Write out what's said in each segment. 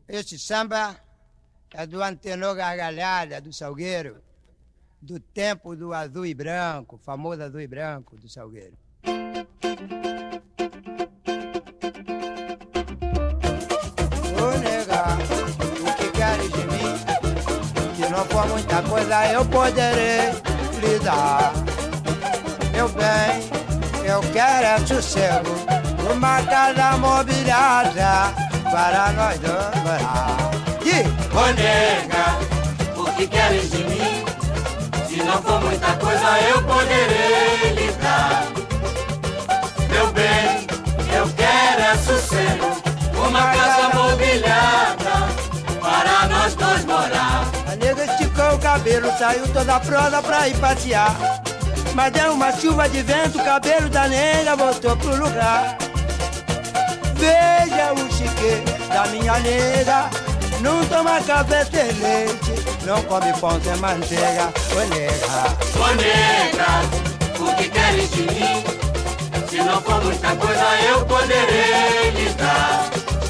Este samba é do Antenor Gargalhada, do Salgueiro, do tempo do azul e branco, famoso azul e branco do Salgueiro. Vou negar o que queres de mim, se não for muita coisa eu poderei lhe dar. Meu bem, eu quero é sossego, uma casa mobiliada para nós dois morar. Ô nega, o que queres de mim? Se não for muita coisa eu poderei lhe dar. Meu bem, eu quero é sossego, uma casa mobiliada para nós dois morar. A nega esticou o cabelo, saiu toda prosa pra ir passear. Mas deu uma chuva de vento, o cabelo da nega voltou pro lugar. Veja o chique da minha nega, não toma café sem leite, não come pão sem manteiga. Ô nega, ô nega, o que queres de mim? Se não for muita coisa eu poderei lhe dar.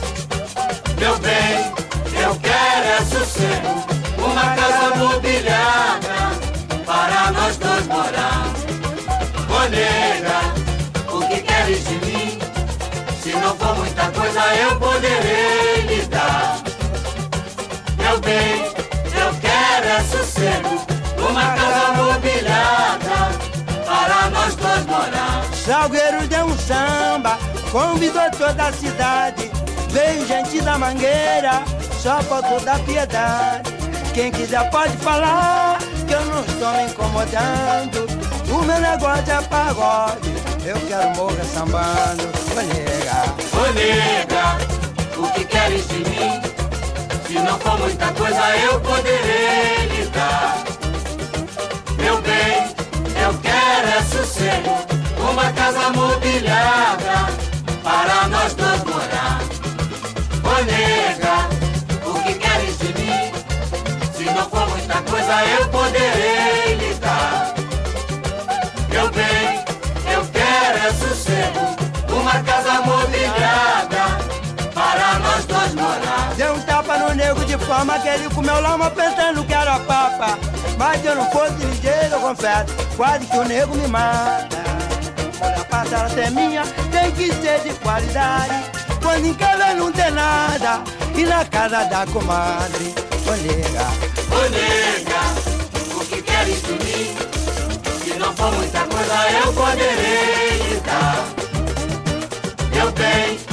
Meu bem, eu quero é sossego, uma casa mobiliada para nós dois morar. Ô nega, o que queres de mim? Se não for muita coisa eu poderei lhe dar. Meu bem, eu quero é sossego, uma casa mobiliada para nós dois morar. Salgueiro deu um samba, convidou toda a cidade. Veio gente da Mangueira, só faltou da Piedade. Quem quiser pode falar, que eu não estou me incomodando. O meu negócio é pagode, eu quero morrer sambando. Ô nega, o que queres de mim? Se não for muita coisa eu poderei lhe dar. Meu bem, eu quero é sossego, uma casa mobiliada para nós dois morar. Ô nega, o que queres de mim? Se não for muita coisa eu poderei lhe dar. Meu bem, eu quero é sossego, uma casa mobiliada para nós dois morar. Deu um tapa no nego de forma que ele comeu lama pensando que era papa. Mas se eu não fosse ligeiro, eu confesso, quase que o nego me mata. Olha, passar até minha, tem que ser de qualidade. Quando em casa não tem nada, e na casa da comadre. Ô nega, o que queres de mim? Se não for muita coisa eu poderei lhe dar. Meu bem,